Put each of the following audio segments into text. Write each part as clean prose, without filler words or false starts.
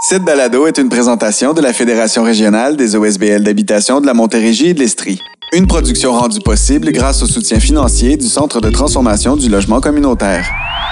Cette balado est une présentation de la Fédération régionale des OSBL d'habitation de la Montérégie et de l'Estrie. Une production rendue possible grâce au soutien financier du Centre de transformation du logement communautaire.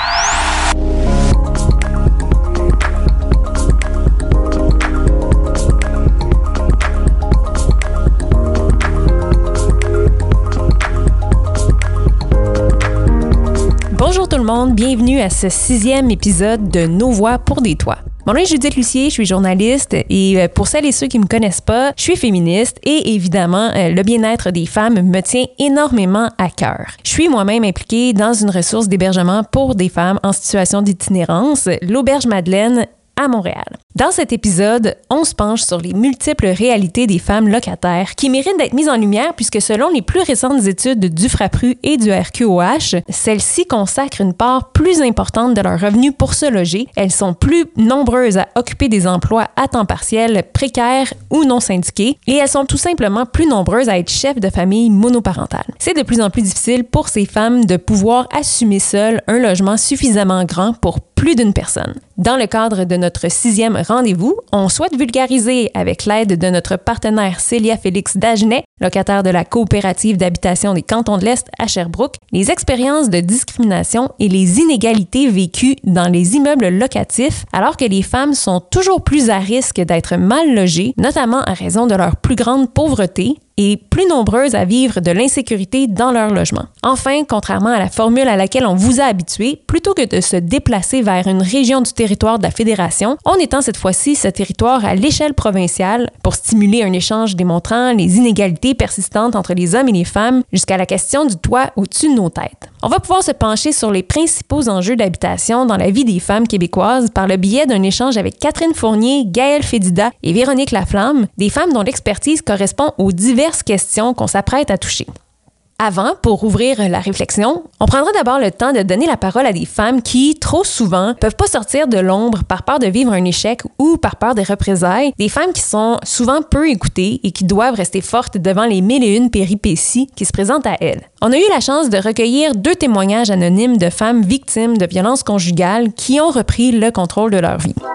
Bonjour tout le monde, bienvenue à ce 6e épisode de Nos voix pour des toits. Mon nom est Judith Lucier, je suis journaliste et pour celles et ceux qui me connaissent pas, je suis féministe et évidemment, le bien-être des femmes me tient énormément à cœur. Je suis moi-même impliquée dans une ressource d'hébergement pour des femmes en situation d'itinérance, l'Auberge Madeleine à Montréal. Dans cet épisode, on se penche sur les multiples réalités des femmes locataires qui méritent d'être mises en lumière puisque selon les plus récentes études du FRAPRU et du RQOH, celles-ci consacrent une part plus importante de leurs revenus pour se loger. Elles sont plus nombreuses à occuper des emplois à temps partiel, précaires ou non syndiqués et elles sont tout simplement plus nombreuses à être chefs de famille monoparentales. C'est de plus en plus difficile pour ces femmes de pouvoir assumer seules un logement suffisamment grand pour plus d'une personne. Dans le cadre de notre 6e rendez-vous, on souhaite vulgariser avec l'aide de notre partenaire Célia Félix Dagenet, locataire de la coopérative d'habitation des Cantons de l'Est à Sherbrooke, les expériences de discrimination et les inégalités vécues dans les immeubles locatifs alors que les femmes sont toujours plus à risque d'être mal logées, notamment à raison de leur plus grande pauvreté, et plus nombreuses à vivre de l'insécurité dans leur logement. Enfin, contrairement à la formule à laquelle on vous a habitué, plutôt que de se déplacer vers une région du territoire de la Fédération, on étend cette fois-ci ce territoire à l'échelle provinciale pour stimuler un échange démontrant les inégalités persistantes entre les hommes et les femmes jusqu'à la question du toit au-dessus de nos têtes. On va pouvoir se pencher sur les principaux enjeux d'habitation dans la vie des femmes québécoises par le biais d'un échange avec Catherine Fournier, Gaëlle Fédida et Véronique Laflamme, des femmes dont l'expertise correspond aux diverses questions qu'on s'apprête à toucher. Avant, pour ouvrir la réflexion, on prendra d'abord le temps de donner la parole à des femmes qui, trop souvent, peuvent pas sortir de l'ombre par peur de vivre un échec ou par peur des représailles, des femmes qui sont souvent peu écoutées et qui doivent rester fortes devant les 1001 péripéties qui se présentent à elles. On a eu la chance de recueillir 2 témoignages anonymes de femmes victimes de violences conjugales qui ont repris le contrôle de leur vie.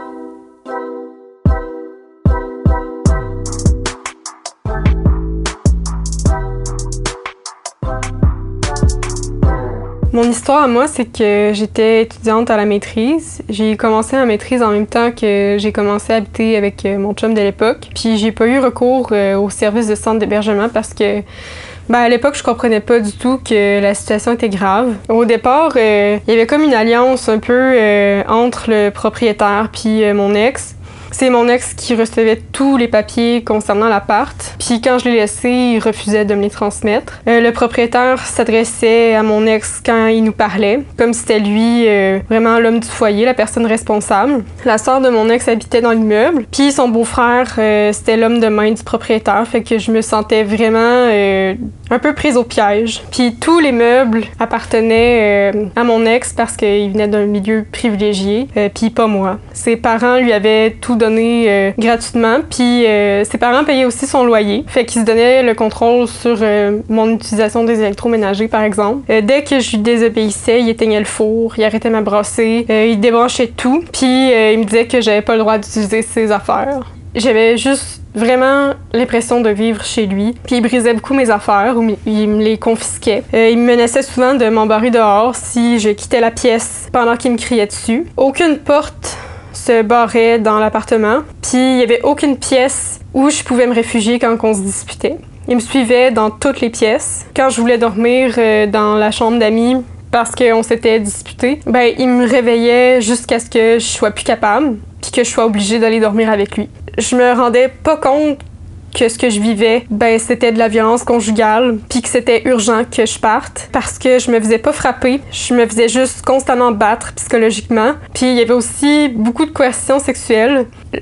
Mon histoire à moi, c'est que j'étais étudiante à la maîtrise. J'ai commencé la maîtrise en même temps que j'ai commencé à habiter avec mon chum de l'époque. Puis j'ai pas eu recours au service de centre d'hébergement parce que à l'époque, je comprenais pas du tout que la situation était grave. Au départ, il y avait comme une alliance un peu entre le propriétaire puis mon ex. C'est mon ex qui recevait tous les papiers concernant l'appart. Puis quand je l'ai laissé, il refusait de me les transmettre. Le propriétaire s'adressait à mon ex quand il nous parlait, comme si c'était lui vraiment l'homme du foyer, la personne responsable. La sœur de mon ex habitait dans l'immeuble. Puis son beau-frère, c'était l'homme de main du propriétaire. Fait que je me sentais vraiment un peu prise au piège. Puis tous les meubles appartenaient à mon ex parce qu'il venait d'un milieu privilégié, puis pas moi. Ses parents lui avaient tout donné gratuitement, puis ses parents payaient aussi son loyer. Fait qu'il se donnait le contrôle sur mon utilisation des électroménagers, par exemple. Dès que je lui désobéissais, il éteignait le four, il arrêtait de me brasser, il débranchait tout, puis il me disait que j'avais pas le droit d'utiliser ses affaires. J'avais juste vraiment l'impression de vivre chez lui. Puis il brisait beaucoup mes affaires ou il me les confisquait. Il me menaçait souvent de m'embarrer dehors si je quittais la pièce pendant qu'il me criait dessus. Aucune porte se barrait dans l'appartement. Puis il y avait aucune pièce où je pouvais me réfugier quand on se disputait. Il me suivait dans toutes les pièces. Quand je voulais dormir dans la chambre d'amis parce qu'on s'était disputé, il me réveillait jusqu'à ce que je sois plus capable puis que je sois obligée d'aller dormir avec lui. Je me rendais pas compte que ce que je vivais, c'était de la violence conjugale, puis que c'était urgent que je parte, parce que je me faisais pas frapper, je me faisais juste constamment battre psychologiquement. Puis il y avait aussi beaucoup de coercition sexuelle.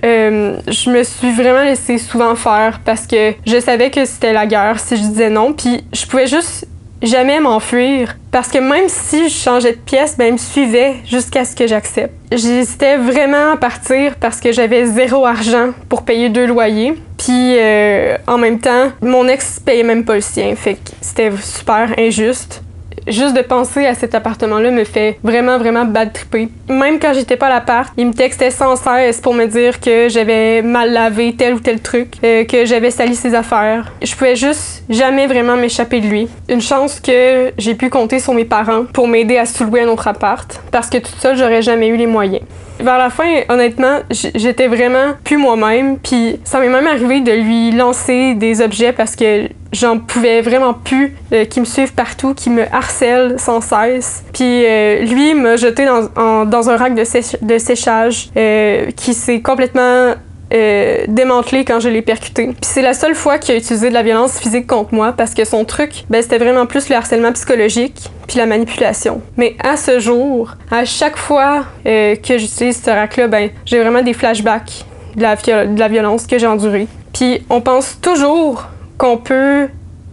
Je me suis vraiment laissée souvent faire, parce que je savais que c'était la guerre si je disais non, puis je pouvais juste jamais m'enfuir. Parce que même si je changeais de pièce, il me suivait jusqu'à ce que j'accepte. J'hésitais vraiment à partir parce que j'avais 0 argent pour payer 2 loyers. Puis en même temps, mon ex payait même pas le sien. Fait que c'était super injuste. juste de penser à cet appartement-là me fait vraiment, vraiment bad tripper. Même quand j'étais pas à l'appart, il me textait sans cesse pour me dire que j'avais mal lavé tel ou tel truc, que j'avais sali ses affaires. Je pouvais juste jamais vraiment m'échapper de lui. Une chance que j'ai pu compter sur mes parents pour m'aider à sous-louer un autre appart, parce que toute seule, j'aurais jamais eu les moyens. Vers la fin, honnêtement, j'étais vraiment plus moi-même, puis ça m'est même arrivé de lui lancer des objets parce que j'en pouvais vraiment plus, qui me suivent partout, qui me harcèlent sans cesse. Puis lui m'a jeté dans un rack de séchage qui s'est complètement démantelé quand je l'ai percuté. Puis c'est la seule fois qu'il a utilisé de la violence physique contre moi parce que son truc, c'était vraiment plus le harcèlement psychologique puis la manipulation. Mais à ce jour, à chaque fois que j'utilise ce rack-là, j'ai vraiment des flashbacks de la violence que j'ai endurée. Puis on pense toujours qu'on peut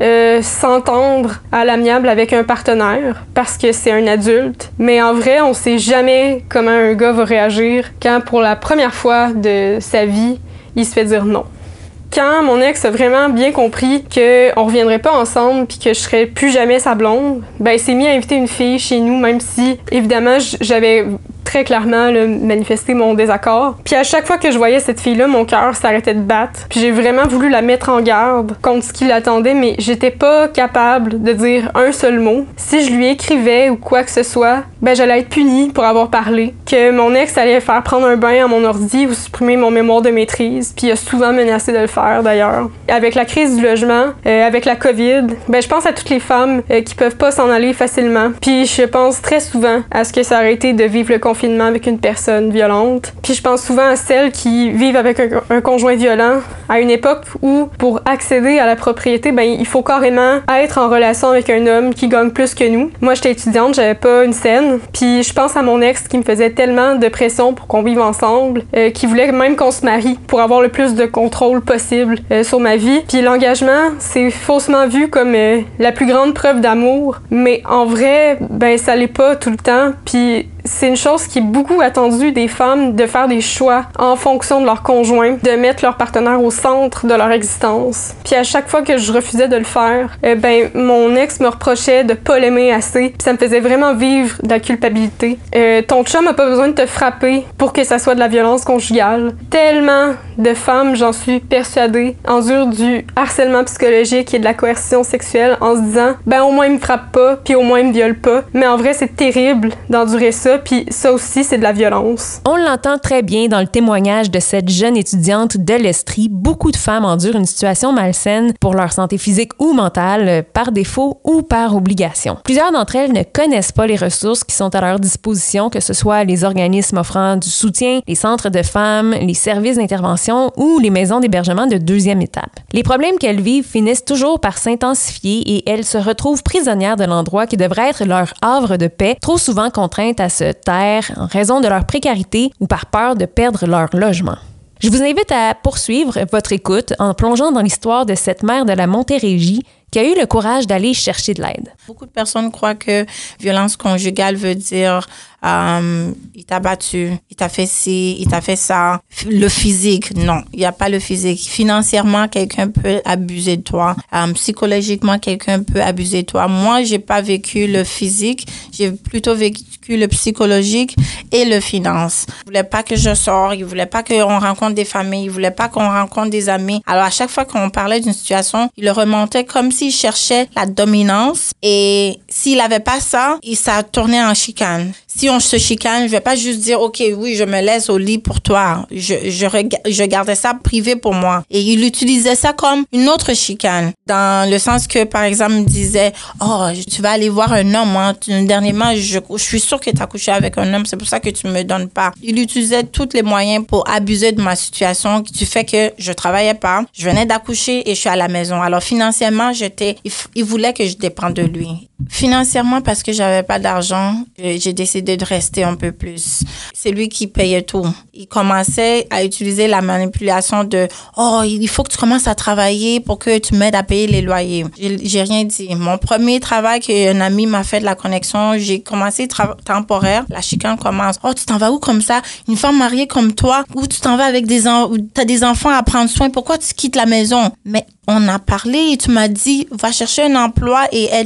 s'entendre à l'amiable avec un partenaire parce que c'est un adulte. Mais en vrai, on sait jamais comment un gars va réagir quand pour la première fois de sa vie, il se fait dire non. Quand mon ex a vraiment bien compris qu'on reviendrait pas ensemble puis que je serais plus jamais sa blonde, il s'est mis à inviter une fille chez nous, même si, évidemment, j'avais très clairement manifesté mon désaccord. Puis à chaque fois que je voyais cette fille-là, mon cœur s'arrêtait de battre. Puis j'ai vraiment voulu la mettre en garde contre ce qui l'attendait, mais j'étais pas capable de dire un seul mot. Si je lui écrivais ou quoi que ce soit, j'allais être punie pour avoir parlé. Que mon ex allait faire prendre un bain à mon ordi ou supprimer mon mémoire de maîtrise, puis il a souvent menacé de le faire d'ailleurs. Avec la crise du logement, avec la COVID, je pense à toutes les femmes qui peuvent pas s'en aller facilement. Puis je pense très souvent à ce que ça aurait été de vivre le confinement avec une personne violente. Puis je pense souvent à celles qui vivent avec un conjoint violent à une époque où, pour accéder à la propriété, il faut carrément être en relation avec un homme qui gagne plus que nous. Moi, j'étais étudiante, j'avais pas une scène. Puis je pense à mon ex qui me faisait tellement de pression pour qu'on vive ensemble, qui voulait même qu'on se marie pour avoir le plus de contrôle possible sur ma vie. Puis l'engagement, c'est faussement vu comme la plus grande preuve d'amour, mais en vrai, ça l'est pas tout le temps. Puis c'est une chose qui est beaucoup attendue des femmes, de faire des choix en fonction de leur conjoint, de mettre leur partenaire au centre de leur existence. Puis à chaque fois que je refusais de le faire, mon ex me reprochait de pas l'aimer assez, puis ça me faisait vraiment vivre de la culpabilité. Ton chum a pas besoin de te frapper pour que ça soit de la violence conjugale. Tellement de femmes, j'en suis persuadée, endurent du harcèlement psychologique et de la coercition sexuelle en se disant au moins il me frappe pas, puis au moins il me viole pas. Mais en vrai, c'est terrible d'endurer ça, puis ça aussi, c'est de la violence. On l'entend très bien dans le témoignage de cette jeune étudiante de l'Estrie. Beaucoup de femmes endurent une situation malsaine pour leur santé physique ou mentale, par défaut ou par obligation. Plusieurs d'entre elles ne connaissent pas les ressources qui sont à leur disposition, que ce soit les organismes offrant du soutien, les centres de femmes, les services d'intervention ou les maisons d'hébergement de deuxième étape. Les problèmes qu'elles vivent finissent toujours par s'intensifier et elles se retrouvent prisonnières de l'endroit qui devrait être leur havre de paix, trop souvent contraintes à se taire en raison de leur précarité ou par peur de perdre leur logement. Je vous invite à poursuivre votre écoute en plongeant dans l'histoire de cette mère de la Montérégie qui a eu le courage d'aller chercher de l'aide. Beaucoup de personnes croient que violence conjugale veut dire il t'a battu, il t'a fait ci, il t'a fait ça. Le physique, non, il n'y a pas le physique. Financièrement, quelqu'un peut abuser de toi. Psychologiquement, quelqu'un peut abuser de toi. Moi, j'ai pas vécu le physique, j'ai plutôt vécu le psychologique et le finance. Il voulait pas que je sorte, il voulait pas qu'on rencontre des familles, il voulait pas qu'on rencontre des amis. Alors, à chaque fois qu'on parlait d'une situation, il le remontait comme s'il cherchait la dominance et s'il avait pas ça, ça tournait en chicane. Si on se chicane, je vais pas juste dire, OK, oui, je me laisse au lit pour toi. Je gardais ça privé pour moi. Et il utilisait ça comme une autre chicane. Dans le sens que, par exemple, il disait, oh, tu vas aller voir un homme. Hein. Dernièrement, je suis sûre que tu as couché avec un homme. C'est pour ça que tu me donnes pas. Il utilisait tous les moyens pour abuser de ma situation, du fait que je travaillais pas. Je venais d'accoucher et je suis à la maison. Alors, financièrement, il voulait que je dépende de lui. Financièrement, parce que j'avais pas d'argent, j'ai décidé de rester un peu plus. C'est lui qui payait tout. Il commençait à utiliser la manipulation de « Oh, il faut que tu commences à travailler pour que tu m'aides à payer les loyers. » J'ai rien dit. Mon premier travail qu'un ami m'a fait de la connexion, j'ai commencé temporaire. La chicane commence. « Oh, tu t'en vas où comme ça? Une femme mariée comme toi? Ou tu t'en vas avec t'as des enfants à prendre soin? Pourquoi tu quittes la maison? » Mais on a parlé et tu m'as dit « Va chercher un emploi et aide-moi à payer. »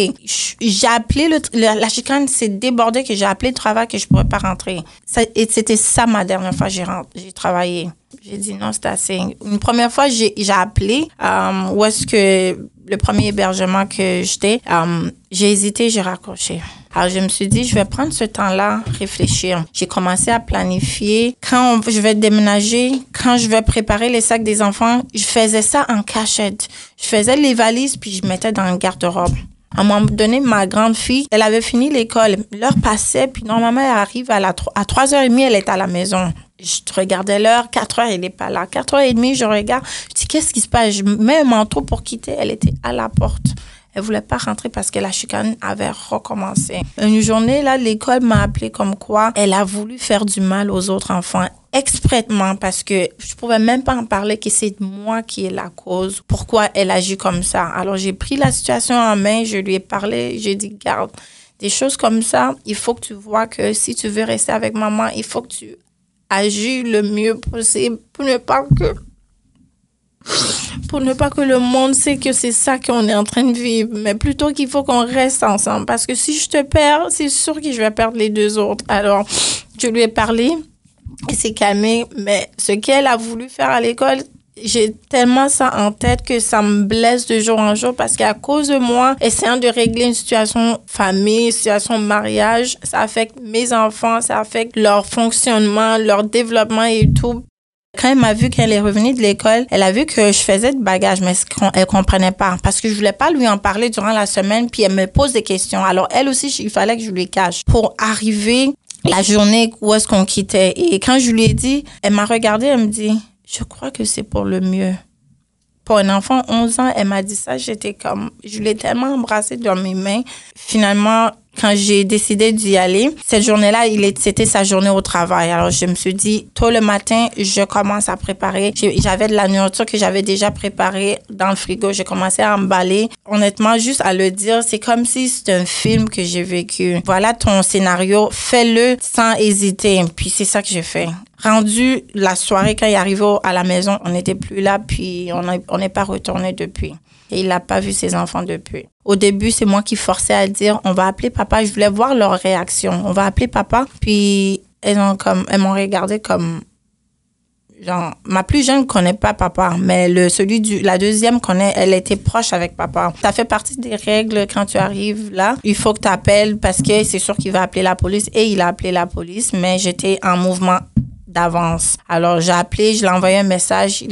travailler. J'ai appelé la chicane s'est débordée que j'ai appelé le travail que je pourrais pas rentrer. Et c'était ça ma dernière fois j'ai travaillé. J'ai dit non, c'est assez. Une première fois, j'ai appelé où est-ce que le premier hébergement que j'étais, j'ai hésité, j'ai raccroché. Alors, je me suis dit, je vais prendre ce temps-là, réfléchir. J'ai commencé à planifier. Quand je vais déménager, quand je vais préparer les sacs des enfants, je faisais ça en cachette. Je faisais les valises, puis je mettais dans le garde-robe. À un moment donné, ma grande fille, elle avait fini l'école. L'heure passait, puis normalement, elle arrive à 3h30, elle est à la maison. Je regardais l'heure, 4h, elle n'est pas là. 4h30, je regarde. Je dis, qu'est-ce qui se passe? Je mets un manteau pour quitter. Elle était à la porte. Elle voulait pas rentrer parce que la chicane avait recommencé. Une journée, là, l'école m'a appelé comme quoi elle a voulu faire du mal aux autres enfants exprètement parce que je pouvais même pas en parler que c'est moi qui est la cause. Pourquoi elle agit comme ça? Alors, j'ai pris la situation en main, je lui ai parlé, j'ai dit, garde, des choses comme ça, il faut que tu vois que si tu veux rester avec maman, il faut que tu agis le mieux possible pour ne pas que le monde sait que c'est ça qu'on est en train de vivre, mais plutôt qu'il faut qu'on reste ensemble. Parce que si je te perds, c'est sûr que je vais perdre les deux autres. Alors, je lui ai parlé, elle s'est calmée, mais ce qu'elle a voulu faire à l'école, j'ai tellement ça en tête que ça me blesse de jour en jour parce qu'à cause de moi, essayant de régler une situation famille, une situation mariage, ça affecte mes enfants, ça affecte leur fonctionnement, leur développement et tout. Quand elle m'a vu qu'elle est revenue de l'école, elle a vu que je faisais de bagages, mais elle comprenait pas parce que je voulais pas lui en parler durant la semaine, puis elle me pose des questions. Alors elle aussi, il fallait que je lui cache pour arriver la journée où est-ce qu'on quittait. Et quand je lui ai dit, elle m'a regardée, elle me dit, je crois que c'est pour le mieux. Pour un enfant 11 ans, elle m'a dit ça, je l'ai tellement embrassée dans mes mains. Finalement, quand j'ai décidé d'y aller, cette journée-là, c'était sa journée au travail. Alors, je me suis dit, tôt le matin, je commence à préparer. J'avais de la nourriture que j'avais déjà préparée dans le frigo. J'ai commencé à emballer. Honnêtement, juste à le dire, c'est comme si c'était un film que j'ai vécu. Voilà ton scénario, fais-le sans hésiter. Puis c'est ça que j'ai fait. Rendu la soirée, quand il est arrivé à la maison, on n'était plus là, puis on n'est pas retourné depuis. Et il n'a pas vu ses enfants depuis. Au début, c'est moi qui forçais à dire, on va appeler papa. Je voulais voir leur réaction. On va appeler papa. Puis, elles m'ont regardé comme, genre, ma plus jeune ne connaît pas papa, mais la deuxième connaît, elle était proche avec papa. Ça fait partie des règles quand tu arrives là. Il faut que tu appelles parce que c'est sûr qu'il va appeler la police. Et il a appelé la police, mais j'étais en mouvement d'avance. Alors, j'ai appelé, je lui ai envoyé un message.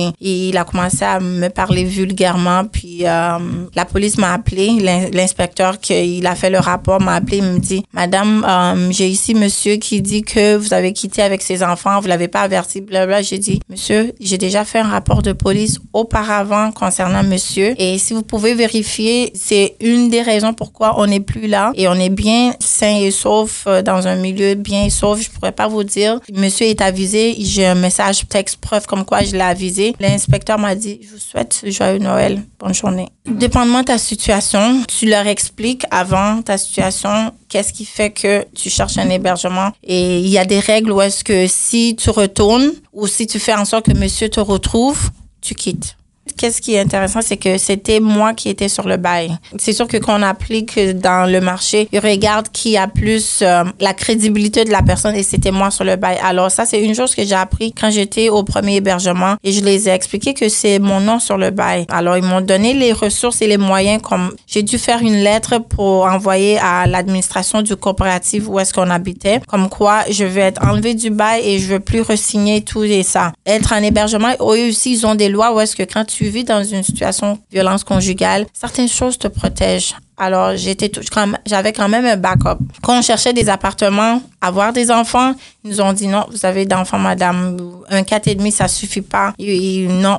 Il a commencé à me parler vulgairement. Puis, la police m'a appelé. L'inspecteur qui a fait le rapport m'a appelé. Il me dit, Madame, j'ai ici monsieur qui dit que vous avez quitté avec ses enfants. Vous l'avez pas averti. Blablabla. J'ai dit, monsieur, j'ai déjà fait un rapport de police auparavant concernant monsieur. Et si vous pouvez vérifier, c'est une des raisons pourquoi on n'est plus là. Et on est bien sain et sauf dans un milieu bien sauf. Je pourrais pas vous dire. Monsieur est avisé. J'ai un message texte preuve comme quoi je l'ai avisé. L'inspecteur m'a dit, je vous souhaite joyeux Noël. Bonne journée. Dépendamment de ta situation, tu leur expliques avant ta situation qu'est-ce qui fait que tu cherches un hébergement. Et il y a des règles où est-ce que si tu retournes ou si tu fais en sorte que monsieur te retrouve, tu quittes. Qu'est-ce qui est intéressant, c'est que c'était moi qui étais sur le bail. C'est sûr que quand on applique dans le marché, ils regardent qui a plus la crédibilité de la personne et c'était moi sur le bail. Alors ça, c'est une chose que j'ai appris quand j'étais au premier hébergement et je les ai expliqué que c'est mon nom sur le bail. Alors ils m'ont donné les ressources et les moyens comme j'ai dû faire une lettre pour envoyer à l'administration du coopérative où est-ce qu'on habitait, comme quoi je vais être enlevée du bail et je veux plus re-signer tout et ça. Être en hébergement, eux aussi, ils ont des lois où est-ce que quand tu vis dans une situation de violence conjugale, certaines choses te protègent. Alors, j'avais quand même un backup. Quand on cherchait des appartements, avoir des enfants, ils nous ont dit non, vous avez d'enfants, madame. Un 4,5, ça suffit pas. Non,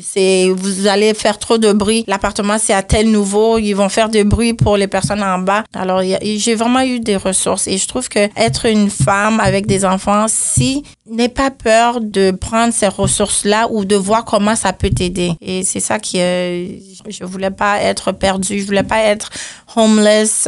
vous allez faire trop de bruit. L'appartement, c'est à tel niveau. Ils vont faire du bruit pour les personnes en bas. Alors, j'ai vraiment eu des ressources. Et je trouve que être une femme avec des enfants, n'aie pas peur de prendre ces ressources-là ou de voir comment ça peut t'aider. Et c'est ça qui je voulais pas être perdue. Je voulais pas être homeless.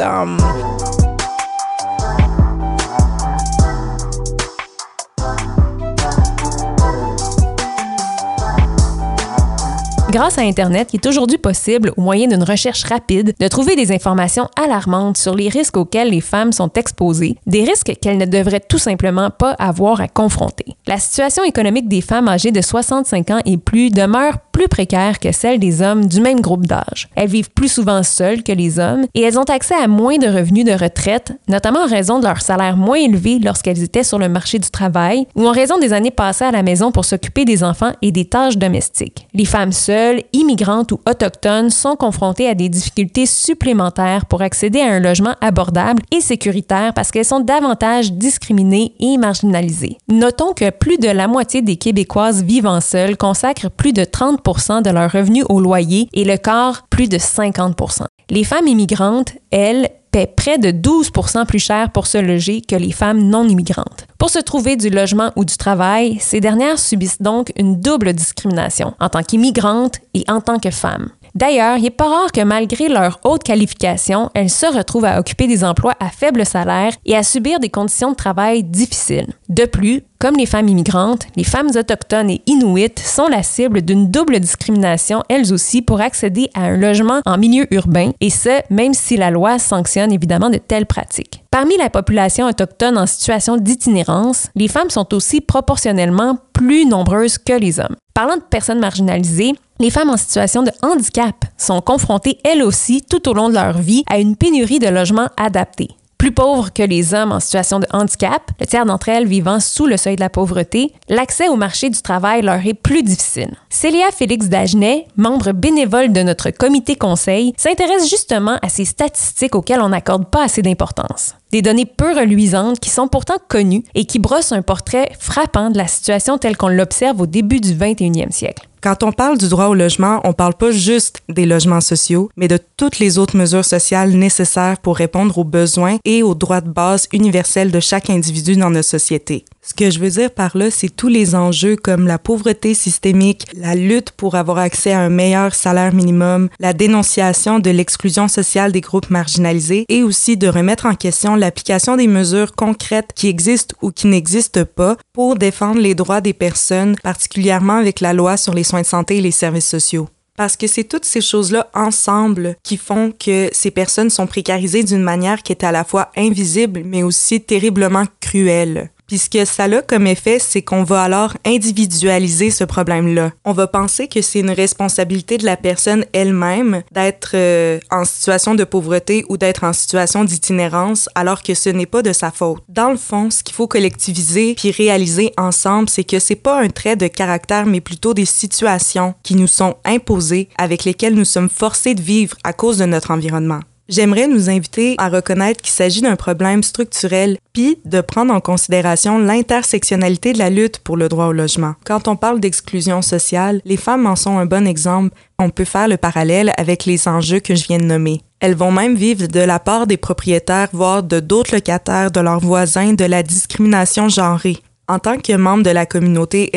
grâce à Internet, il est aujourd'hui possible, au moyen d'une recherche rapide, de trouver des informations alarmantes sur les risques auxquels les femmes sont exposées, des risques qu'elles ne devraient tout simplement pas avoir à confronter. La situation économique des femmes âgées de 65 ans et plus demeure plus précaire que celle des hommes du même groupe d'âge. Elles vivent plus souvent seules que les hommes et elles ont accès à moins de revenus de retraite, notamment en raison de leur salaire moins élevé lorsqu'elles étaient sur le marché du travail ou en raison des années passées à la maison pour s'occuper des enfants et des tâches domestiques. Les femmes seules, immigrantes ou autochtones sont confrontées à des difficultés supplémentaires pour accéder à un logement abordable et sécuritaire parce qu'elles sont davantage discriminées et marginalisées. Notons que plus de la moitié des Québécoises vivant seules consacrent plus de 30% de leurs revenus au loyer et le quart plus de 50%. Les femmes immigrantes, elles, paient près de 12% plus cher pour se loger que les femmes non immigrantes. Pour se trouver du logement ou du travail, ces dernières subissent donc une double discrimination, en tant qu'immigrantes et en tant que femmes. D'ailleurs, il n'est pas rare que malgré leur haute qualification, elles se retrouvent à occuper des emplois à faible salaire et à subir des conditions de travail difficiles. De plus, comme les femmes immigrantes, les femmes autochtones et inuites sont la cible d'une double discrimination, elles aussi, pour accéder à un logement en milieu urbain, et ce, même si la loi sanctionne évidemment de telles pratiques. Parmi la population autochtone en situation d'itinérance, les femmes sont aussi proportionnellement plus nombreuses que les hommes. Parlant de personnes marginalisées, les femmes en situation de handicap sont confrontées elles aussi tout au long de leur vie à une pénurie de logements adaptés. Plus pauvres que les hommes en situation de handicap, le tiers d'entre elles vivant sous le seuil de la pauvreté, l'accès au marché du travail leur est plus difficile. Célia Félix Dagenet, membre bénévole de notre comité conseil, s'intéresse justement à ces statistiques auxquelles on n'accorde pas assez d'importance. Des données peu reluisantes qui sont pourtant connues et qui brossent un portrait frappant de la situation telle qu'on l'observe au début du 21e siècle. Quand on parle du droit au logement, on parle pas juste des logements sociaux, mais de toutes les autres mesures sociales nécessaires pour répondre aux besoins et aux droits de base universels de chaque individu dans notre société. Ce que je veux dire par là, c'est tous les enjeux comme la pauvreté systémique, la lutte pour avoir accès à un meilleur salaire minimum, la dénonciation de l'exclusion sociale des groupes marginalisés et aussi de remettre en question l'application des mesures concrètes qui existent ou qui n'existent pas pour défendre les droits des personnes, particulièrement avec la loi sur les soins de santé et les services sociaux. Parce que c'est toutes ces choses-là ensemble qui font que ces personnes sont précarisées d'une manière qui est à la fois invisible mais aussi terriblement cruelle. Puis ce que ça a comme effet, c'est qu'on va alors individualiser ce problème-là. On va penser que c'est une responsabilité de la personne elle-même d'être en situation de pauvreté ou d'être en situation d'itinérance, alors que ce n'est pas de sa faute. Dans le fond, ce qu'il faut collectiviser puis réaliser ensemble, c'est que c'est pas un trait de caractère, mais plutôt des situations qui nous sont imposées, avec lesquelles nous sommes forcés de vivre à cause de notre environnement. J'aimerais nous inviter à reconnaître qu'il s'agit d'un problème structurel puis de prendre en considération l'intersectionnalité de la lutte pour le droit au logement. Quand on parle d'exclusion sociale, les femmes en sont un bon exemple. On peut faire le parallèle avec les enjeux que je viens de nommer. Elles vont même vivre de la part des propriétaires, voire de d'autres locataires, de leurs voisins, de la discrimination genrée. En tant que membre de la communauté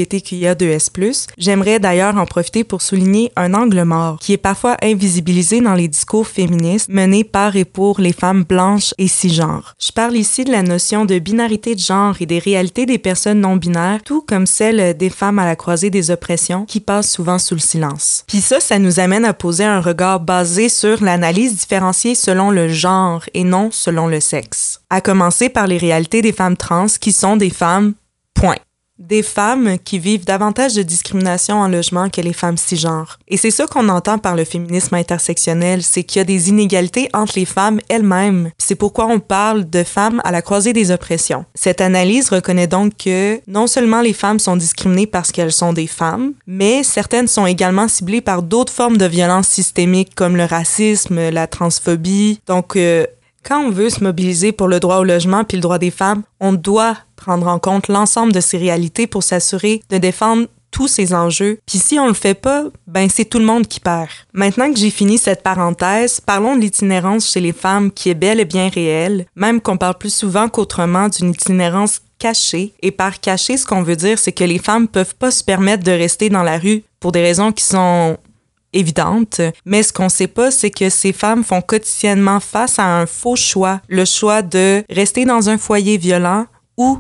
LGBTQIA2S+, j'aimerais d'ailleurs en profiter pour souligner un angle mort qui est parfois invisibilisé dans les discours féministes menés par et pour les femmes blanches et cisgenres. Je parle ici de la notion de binarité de genre et des réalités des personnes non-binaires, tout comme celle des femmes à la croisée des oppressions qui passent souvent sous le silence. Puis ça nous amène à poser un regard basé sur l'analyse différenciée selon le genre et non selon le sexe. À commencer par les réalités des femmes trans qui sont des femmes, point. Des femmes qui vivent davantage de discrimination en logement que les femmes cisgenres. Et c'est ça qu'on entend par le féminisme intersectionnel, c'est qu'il y a des inégalités entre les femmes elles-mêmes. C'est pourquoi on parle de femmes à la croisée des oppressions. Cette analyse reconnaît donc que non seulement les femmes sont discriminées parce qu'elles sont des femmes, mais certaines sont également ciblées par d'autres formes de violence systémique comme le racisme, la transphobie. Donc, quand on veut se mobiliser pour le droit au logement puis le droit des femmes, on doit prendre en compte l'ensemble de ces réalités pour s'assurer de défendre tous ces enjeux. Puis si on le fait pas, c'est tout le monde qui perd. Maintenant que j'ai fini cette parenthèse, parlons de l'itinérance chez les femmes qui est bel et bien réelle, même qu'on parle plus souvent qu'autrement d'une itinérance cachée. Et par cachée, ce qu'on veut dire, c'est que les femmes peuvent pas se permettre de rester dans la rue pour des raisons qui sont évidente, mais ce qu'on sait pas, c'est que ces femmes font quotidiennement face à un faux choix, le choix de rester dans un foyer violent ou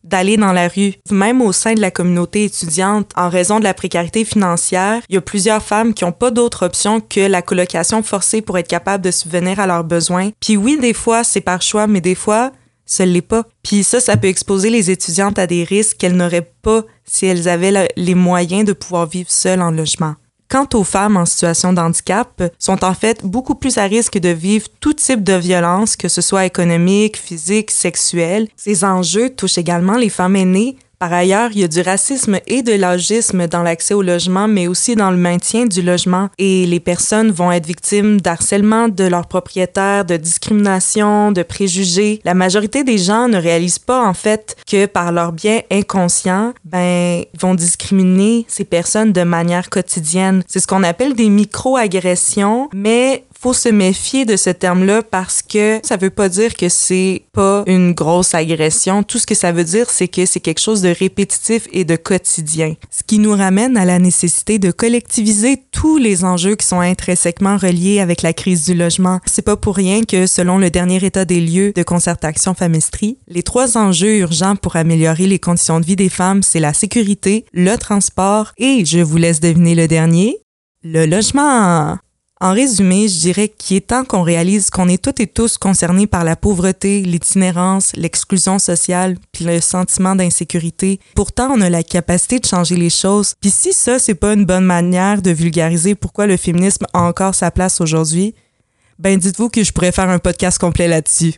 d'aller dans la rue. Même au sein de la communauté étudiante, en raison de la précarité financière, il y a plusieurs femmes qui n'ont pas d'autre option que la colocation forcée pour être capables de subvenir à leurs besoins. Puis oui, des fois, c'est par choix, mais des fois, ça l'est pas. Puis ça peut exposer les étudiantes à des risques qu'elles n'auraient pas si elles avaient les moyens de pouvoir vivre seules en logement. Quant aux femmes en situation de handicap, sont en fait beaucoup plus à risque de vivre tout type de violence, que ce soit économique, physique, sexuelle. Ces enjeux touchent également les femmes aînées. Par ailleurs, il y a du racisme et de l'agisme dans l'accès au logement, mais aussi dans le maintien du logement. Et les personnes vont être victimes d'harcèlement de leurs propriétaires, de discrimination, de préjugés. La majorité des gens ne réalisent pas, en fait, que par leur biais inconscient, ils vont discriminer ces personnes de manière quotidienne. C'est ce qu'on appelle des micro-agressions, mais faut se méfier de ce terme-là parce que ça veut pas dire que c'est pas une grosse agression. Tout ce que ça veut dire, c'est que c'est quelque chose de répétitif et de quotidien. Ce qui nous ramène à la nécessité de collectiviser tous les enjeux qui sont intrinsèquement reliés avec la crise du logement. C'est pas pour rien que, selon le dernier état des lieux de Concertation Famistrie, les 3 enjeux urgents pour améliorer les conditions de vie des femmes, c'est la sécurité, le transport et, je vous laisse deviner le dernier, le logement. En résumé, je dirais qu'il est temps qu'on réalise qu'on est toutes et tous concernés par la pauvreté, l'itinérance, l'exclusion sociale, puis le sentiment d'insécurité. Pourtant, on a la capacité de changer les choses. Puis si ça, c'est pas une bonne manière de vulgariser pourquoi le féminisme a encore sa place aujourd'hui, dites-vous que je pourrais faire un podcast complet là-dessus.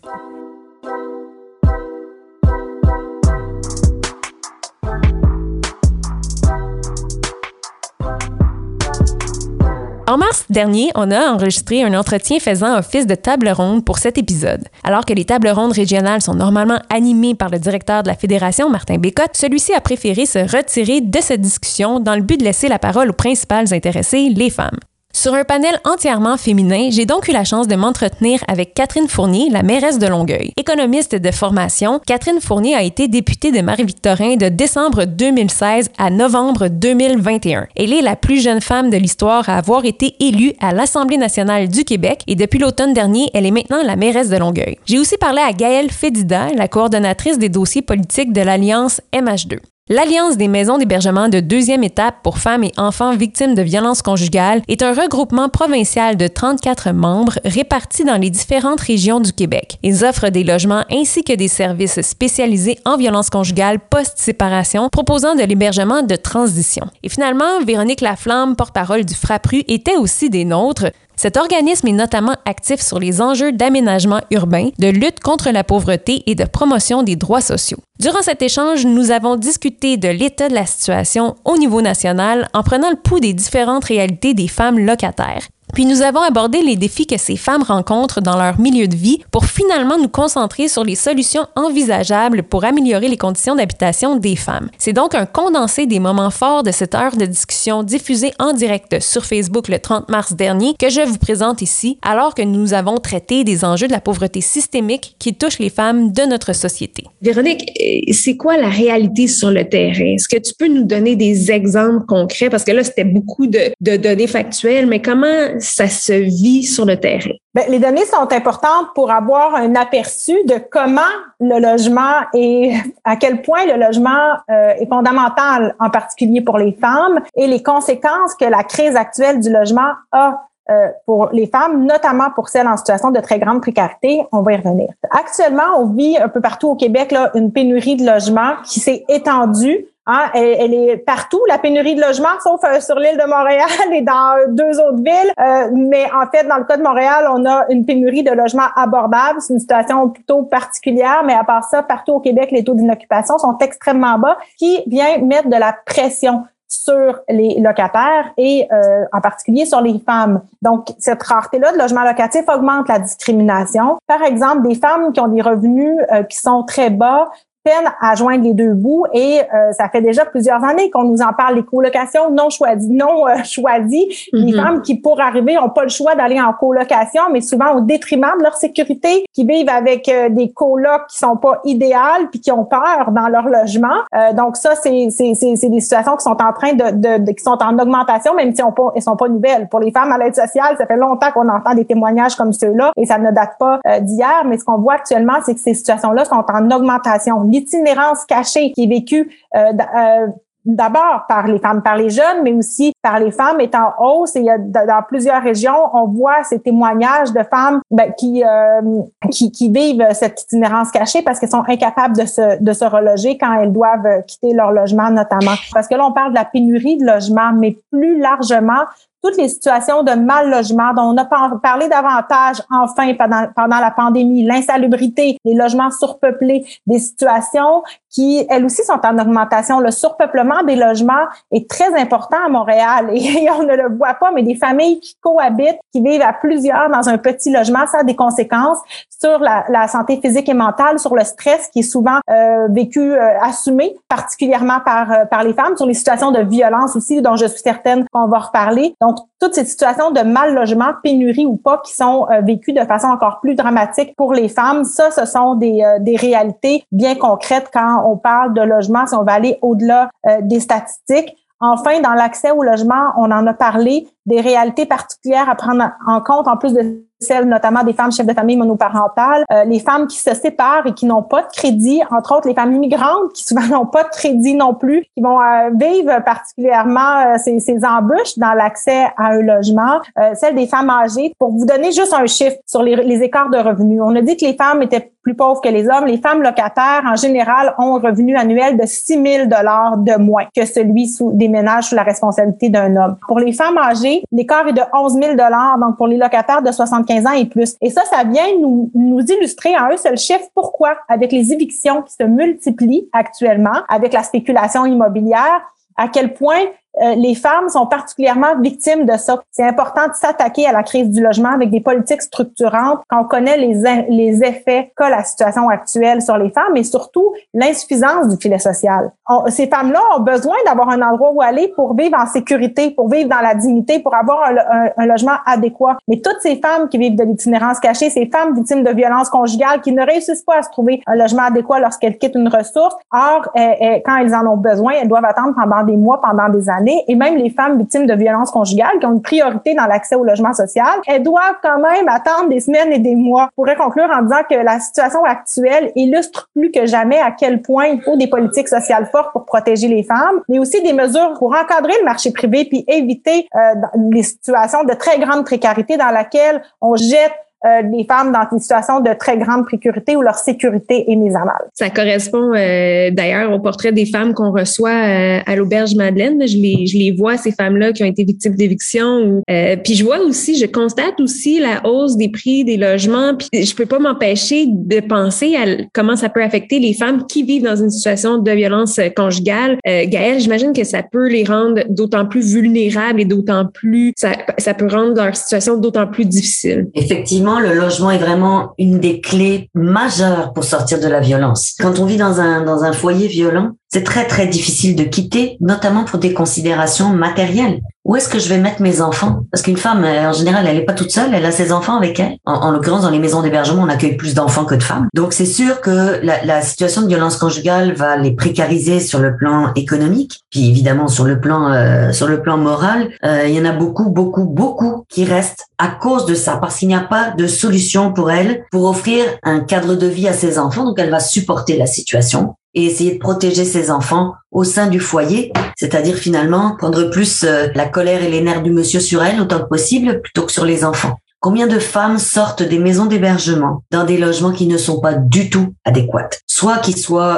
En mars dernier, on a enregistré un entretien faisant office de table ronde pour cet épisode. Alors que les tables rondes régionales sont normalement animées par le directeur de la Fédération, Martin Bécotte, celui-ci a préféré se retirer de cette discussion dans le but de laisser la parole aux principales intéressées, les femmes. Sur un panel entièrement féminin, j'ai donc eu la chance de m'entretenir avec Catherine Fournier, la mairesse de Longueuil. Économiste de formation, Catherine Fournier a été députée de Marie-Victorin de décembre 2016 à novembre 2021. Elle est la plus jeune femme de l'histoire à avoir été élue à l'Assemblée nationale du Québec et depuis l'automne dernier, elle est maintenant la mairesse de Longueuil. J'ai aussi parlé à Gaëlle Fédida, la coordonnatrice des dossiers politiques de l'Alliance MH2. L'Alliance des maisons d'hébergement de deuxième étape pour femmes et enfants victimes de violences conjugales est un regroupement provincial de 34 membres répartis dans les différentes régions du Québec. Ils offrent des logements ainsi que des services spécialisés en violences conjugales post-séparation, proposant de l'hébergement de transition. Et finalement, Véronique Laflamme, porte-parole du FRAPRU, était aussi des nôtres. Cet organisme est notamment actif sur les enjeux d'aménagement urbain, de lutte contre la pauvreté et de promotion des droits sociaux. Durant cet échange, nous avons discuté de l'état de la situation au niveau national en prenant le pouls des différentes réalités des femmes locataires. Puis nous avons abordé les défis que ces femmes rencontrent dans leur milieu de vie pour finalement nous concentrer sur les solutions envisageables pour améliorer les conditions d'habitation des femmes. C'est donc un condensé des moments forts de cette heure de discussion diffusée en direct sur Facebook le 30 mars dernier que je vous présente ici, alors que nous avons traité des enjeux de la pauvreté systémique qui touchent les femmes de notre société. Véronique, c'est quoi la réalité sur le terrain? Est-ce que tu peux nous donner des exemples concrets? Parce que là, c'était beaucoup de données factuelles, mais comment ça se vit sur le terrain? Les données sont importantes pour avoir un aperçu de comment le logement et à quel point le logement est fondamental, en particulier pour les femmes, et les conséquences que la crise actuelle du logement a pour les femmes, notamment pour celles en situation de très grande précarité. On va y revenir. Actuellement, on vit un peu partout au Québec là, une pénurie de logements qui s'est étendue. Elle est partout, la pénurie de logements, sauf sur l'île de Montréal et dans 2 autres villes. Mais en fait, dans le cas de Montréal, on a une pénurie de logements abordables. C'est une situation plutôt particulière, mais à part ça, partout au Québec, les taux d'inoccupation sont extrêmement bas, qui vient mettre de la pression sur les locataires et en particulier sur les femmes. Donc, cette rareté-là de logements locatifs augmente la discrimination. Par exemple, des femmes qui ont des revenus qui sont très bas peinent à joindre les deux bouts et ça fait déjà plusieurs années qu'on nous en parle, les colocations non choisies. Les femmes qui, pour arriver, n'ont pas le choix d'aller en colocation, mais souvent au détriment de leur sécurité, qui vivent avec des colocs qui sont pas idéales puis qui ont peur dans leur logement. Donc ça, c'est des situations qui sont en train qui sont en augmentation, même si elles sont pas nouvelles. Pour les femmes à l'aide sociale, ça fait longtemps qu'on entend des témoignages comme ceux-là et ça ne date pas d'hier, mais ce qu'on voit actuellement, c'est que ces situations-là sont en augmentation l'itinérance cachée qui est vécue d'abord par les femmes, par les jeunes, mais aussi par les femmes est en hausse. Et il y a dans plusieurs régions, on voit ces témoignages de femmes qui vivent cette itinérance cachée parce qu'elles sont incapables de se reloger quand elles doivent quitter leur logement notamment. Parce que là, on parle de la pénurie de logements, mais plus largement, toutes les situations de mal logement dont on a parlé davantage enfin pendant la pandémie, l'insalubrité, les logements surpeuplés, des situations qui, elles aussi, sont en augmentation. Le surpeuplement des logements est très important à Montréal et on ne le voit pas, mais des familles qui cohabitent, qui vivent à plusieurs dans un petit logement, ça a des conséquences sur la santé physique et mentale, sur le stress qui est souvent vécu, assumé, particulièrement par les femmes, sur les situations de violence aussi, dont je suis certaine qu'on va reparler. Donc, toutes ces situations de mal logement, pénurie ou pas, qui sont vécues de façon encore plus dramatique pour les femmes, ça, ce sont des réalités bien concrètes quand on parle de logement, si on va aller au-delà des statistiques. Enfin, dans l'accès au logement, on en a parlé, des réalités particulières à prendre en compte, en plus de celles notamment des femmes chefs de famille monoparentales, les femmes qui se séparent et qui n'ont pas de crédit, entre autres les femmes immigrantes qui souvent n'ont pas de crédit non plus, qui vont vivre particulièrement ces embûches dans l'accès à un logement, celles des femmes âgées. Pour vous donner juste un chiffre sur les écarts de revenus, on a dit que les femmes étaient plus pauvres que les hommes. Les femmes locataires, en général, ont un revenu annuel de 6 000 $ de moins que celui des ménages sous la responsabilité d'un homme. Pour les femmes âgées, l'écart est de 11 000 $, donc pour les locataires de 75 ans et plus. Et ça vient nous illustrer en un seul chiffre pourquoi, avec les évictions qui se multiplient actuellement, avec la spéculation immobilière, à quel point les femmes sont particulièrement victimes de ça. C'est important de s'attaquer à la crise du logement avec des politiques structurantes quand on connaît les effets qu'a la situation actuelle sur les femmes et surtout l'insuffisance du filet social. Ces femmes-là ont besoin d'avoir un endroit où aller pour vivre en sécurité, pour vivre dans la dignité, pour avoir un logement adéquat. Mais toutes ces femmes qui vivent de l'itinérance cachée, ces femmes victimes de violences conjugales qui ne réussissent pas à se trouver un logement adéquat lorsqu'elles quittent une ressource, or, quand elles en ont besoin, elles doivent attendre pendant des mois, pendant des années. Et même les femmes victimes de violences conjugales qui ont une priorité dans l'accès au logement social, elles doivent quand même attendre des semaines et des mois. Je pourrais conclure en disant que la situation actuelle illustre plus que jamais à quel point il faut des politiques sociales fortes pour protéger les femmes, mais aussi des mesures pour encadrer le marché privé puis éviter les situations de très grande précarité dans laquelle on jette des femmes dans des situations de très grande précarité où leur sécurité est mise à mal. Ça correspond d'ailleurs au portrait des femmes qu'on reçoit à l'Auberge Madeleine. Je les vois, ces femmes-là qui ont été victimes d'éviction. Puis je constate aussi la hausse des prix des logements. Puis je peux pas m'empêcher de penser à comment ça peut affecter les femmes qui vivent dans une situation de violence conjugale. Gaëlle, j'imagine que ça peut les rendre d'autant plus vulnérables et d'autant plus... Ça peut rendre leur situation d'autant plus difficile. Effectivement, le logement est vraiment une des clés majeures pour sortir de la violence. Quand on vit dans un foyer violent, c'est très très difficile de quitter, notamment pour des considérations matérielles. Où est-ce que je vais mettre mes enfants? Parce qu'une femme, en général, elle est pas toute seule, elle a ses enfants avec elle. En l'occurrence, dans les maisons d'hébergement, on accueille plus d'enfants que de femmes. Donc c'est sûr que la situation de violence conjugale va les précariser sur le plan économique, puis évidemment sur le plan moral. Il y en a beaucoup qui restent à cause de ça, parce qu'il n'y a pas de solution pour elle pour offrir un cadre de vie à ses enfants. Donc elle va supporter la situation et essayer de protéger ses enfants au sein du foyer, c'est-à-dire finalement prendre plus la colère et les nerfs du monsieur sur elle autant que possible plutôt que sur les enfants. Combien de femmes sortent des maisons d'hébergement dans des logements qui ne sont pas du tout adéquats, soit qui soient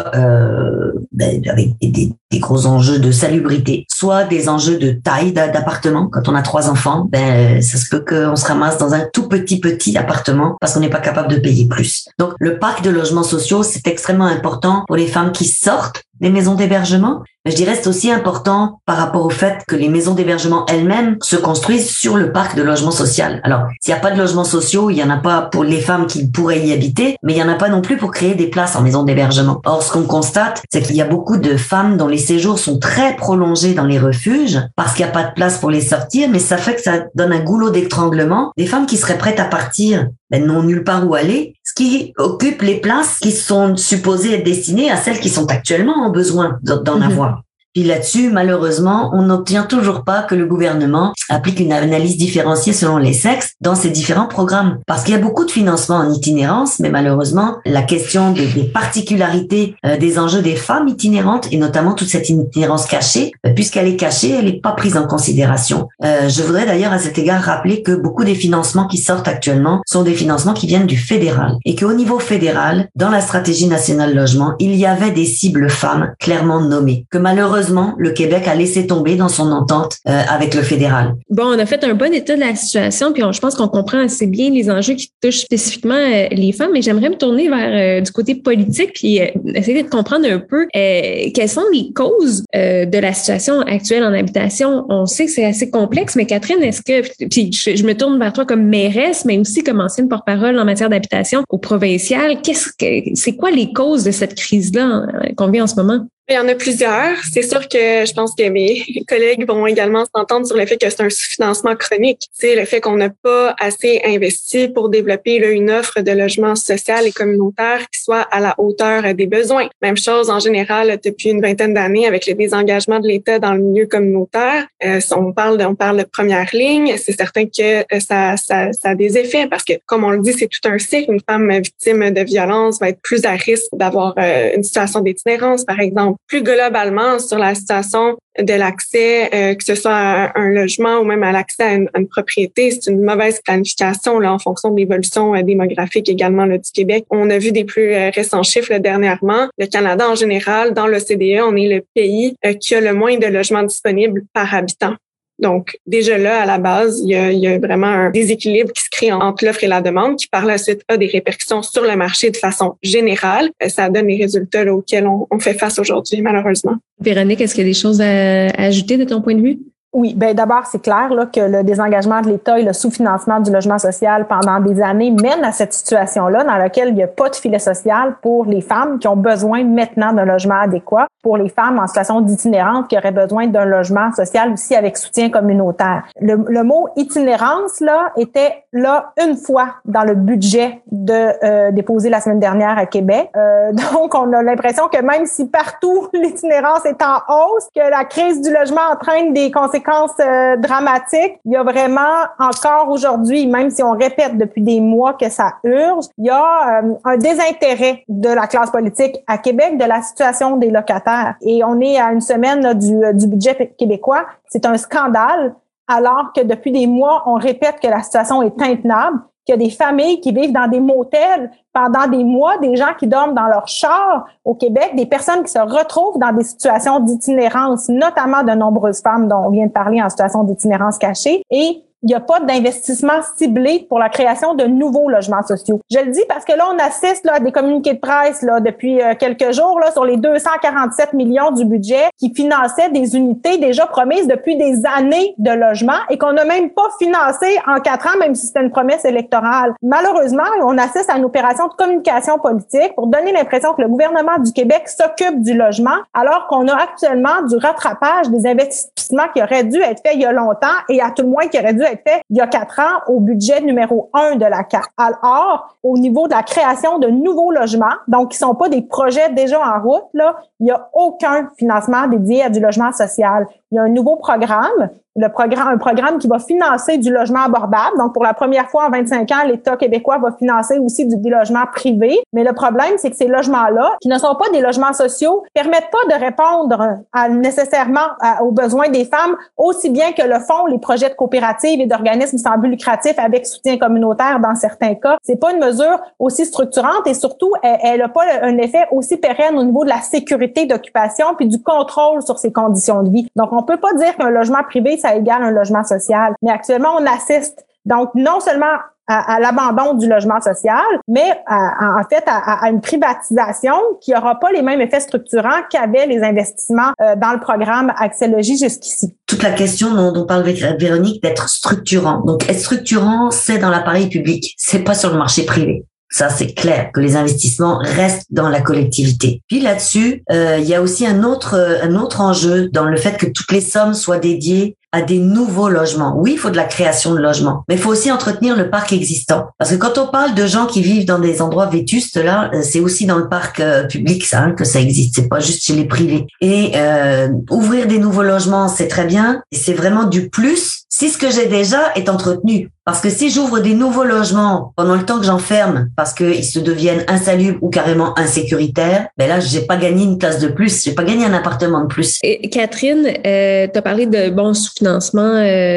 avec des gros enjeux de salubrité, soit des enjeux de taille d'appartement. Quand on a 3 enfants, ça se peut qu'on se ramasse dans un tout petit appartement parce qu'on n'est pas capable de payer plus. Donc le parc de logements sociaux, c'est extrêmement important pour les femmes qui sortent des maisons d'hébergement. Mais je dirais c'est aussi important par rapport au fait que les maisons d'hébergement elles-mêmes se construisent sur le parc de logement social. Alors, s'il n'y a pas de logements sociaux, il n'y en a pas pour les femmes qui pourraient y habiter, mais il n'y en a pas non plus pour créer des places en maison d'hébergement. Or, ce qu'on constate, c'est qu'il y a beaucoup de femmes dont les séjours sont très prolongés dans les refuges parce qu'il n'y a pas de place pour les sortir, mais ça fait que ça donne un goulot d'étranglement. Des femmes qui seraient prêtes à partir, n'ont nulle part où aller, ce qui occupe les places qui sont supposées être destinées à celles qui sont actuellement en besoin d'en avoir. Puis là-dessus, malheureusement, on n'obtient toujours pas que le gouvernement applique une analyse différenciée selon les sexes dans ces différents programmes. Parce qu'il y a beaucoup de financement en itinérance, mais malheureusement, la question des particularités des enjeux des femmes itinérantes, et notamment toute cette itinérance cachée, puisqu'elle est cachée, elle n'est pas prise en considération. Je voudrais d'ailleurs à cet égard rappeler que beaucoup des financements qui sortent actuellement sont des financements qui viennent du fédéral. Et qu'au niveau fédéral, dans la stratégie nationale logement, il y avait des cibles femmes clairement nommées. Que malheureusement, le Québec a laissé tomber dans son entente avec le fédéral. Bon, on a fait un bon état de la situation, puis je pense qu'on comprend assez bien les enjeux qui touchent spécifiquement les femmes, mais j'aimerais me tourner vers du côté politique, puis essayer de comprendre un peu quelles sont les causes de la situation actuelle en habitation. On sait que c'est assez complexe, mais Catherine, est-ce que, puis je me tourne vers toi comme mairesse, mais aussi comme ancienne porte-parole en matière d'habitation au provincial, c'est quoi les causes de cette crise-là qu'on vit en ce moment? Il y en a plusieurs. C'est sûr que je pense que mes collègues vont également s'entendre sur le fait que c'est un sous-financement chronique. C'est le fait qu'on n'a pas assez investi pour développer une offre de logement social et communautaire qui soit à la hauteur des besoins. Même chose en général depuis une vingtaine d'années avec le désengagement de l'État dans le milieu communautaire. On parle de première ligne. C'est certain que ça a des effets parce que, comme on le dit, c'est tout un cycle. Une femme victime de violence va être plus à risque d'avoir une situation d'itinérance, par exemple. Plus globalement, sur la situation de l'accès, que ce soit à un logement ou même à l'accès à une propriété, c'est une mauvaise planification là en fonction de l'évolution démographique également là, du Québec. On a vu des plus récents chiffres là, dernièrement. Le Canada en général, dans l'OCDE, on est le pays qui a le moins de logements disponibles par habitant. Donc, déjà là, à la base, il y a vraiment un déséquilibre qui se crée entre l'offre et la demande, qui par la suite a des répercussions sur le marché de façon générale. Ça donne les résultats là, auxquels on fait face aujourd'hui, malheureusement. Véronique, est-ce qu'il y a des choses à ajouter de ton point de vue? Oui, bien d'abord, c'est clair là, que le désengagement de l'État et le sous-financement du logement social pendant des années mènent à cette situation-là dans laquelle il n'y a pas de filet social pour les femmes qui ont besoin maintenant d'un logement adéquat, pour les femmes en situation d'itinérance qui auraient besoin d'un logement social aussi avec soutien communautaire. Le mot itinérance là était là une fois dans le budget déposé la semaine dernière à Québec. Donc, on a l'impression que même si partout l'itinérance est en hausse, que la crise du logement entraîne des conséquences dramatiques, il y a vraiment encore aujourd'hui, même si on répète depuis des mois que ça urge, il y a un désintérêt de la classe politique à Québec de la situation des locataires. Et on est à une semaine là, du budget québécois. C'est un scandale, alors que depuis des mois, on répète que la situation est intenable, qu'il y a des familles qui vivent dans des motels pendant des mois, des gens qui dorment dans leur char au Québec, des personnes qui se retrouvent dans des situations d'itinérance, notamment de nombreuses femmes dont on vient de parler en situation d'itinérance cachée. Et il n'y a pas d'investissement ciblé pour la création de nouveaux logements sociaux. Je le dis parce que là, on assiste là, à des communiqués de presse là, depuis quelques jours là, sur les 247 millions du budget qui finançaient des unités déjà promises depuis des années de logement et qu'on n'a même pas financé en 4 ans, même si c'était une promesse électorale. Malheureusement, on assiste à une opération de communication politique pour donner l'impression que le gouvernement du Québec s'occupe du logement, alors qu'on a actuellement du rattrapage des investissements qui auraient dû être faits il y a longtemps et à tout le moins qui auraient dû être fait il y a 4 ans au budget numéro 1 de la CAQ. Alors, au niveau de la création de nouveaux logements, donc qui sont pas des projets déjà en route, là, il n'y a aucun financement dédié à du logement social. Il y a un nouveau programme, un programme qui va financer du logement abordable. Donc, pour la première fois en 25 ans, l'État québécois va financer aussi du logement privé. Mais le problème, c'est que ces logements-là, qui ne sont pas des logements sociaux, permettent pas de répondre nécessairement aux besoins des femmes, aussi bien que le font les projets de coopératives et d'organismes sans but lucratif avec soutien communautaire dans certains cas. C'est pas une mesure aussi structurante et surtout, elle n'a pas un effet aussi pérenne au niveau de la sécurité d'occupation puis du contrôle sur ses conditions de vie. Donc, on peut pas dire qu'un logement privé, ça égale un logement social. Mais actuellement, on assiste donc non seulement à l'abandon du logement social, mais en fait à une privatisation qui n'aura pas les mêmes effets structurants qu'avaient les investissements dans le programme Accès Logis jusqu'ici. Toute la question dont parle Véronique d'être structurant. Donc, être structurant, c'est dans l'appareil public, c'est pas sur le marché privé. Ça, c'est clair, que les investissements restent dans la collectivité. Puis là-dessus, il y a aussi un autre enjeu dans le fait que toutes les sommes soient dédiées à des nouveaux logements. Oui, il faut de la création de logements, mais il faut aussi entretenir le parc existant. Parce que quand on parle de gens qui vivent dans des endroits vétustes, là, c'est aussi dans le parc public ça, que ça existe. C'est pas juste chez les privés. Et ouvrir des nouveaux logements, c'est très bien. Et c'est vraiment du plus si ce que j'ai déjà est entretenu. Parce que si j'ouvre des nouveaux logements pendant le temps que j'enferme parce qu'ils se deviennent insalubres ou carrément insécuritaires, ben là, j'ai pas gagné une classe de plus, j'ai pas gagné un appartement de plus. Et Catherine, tu as parlé de sous-financement,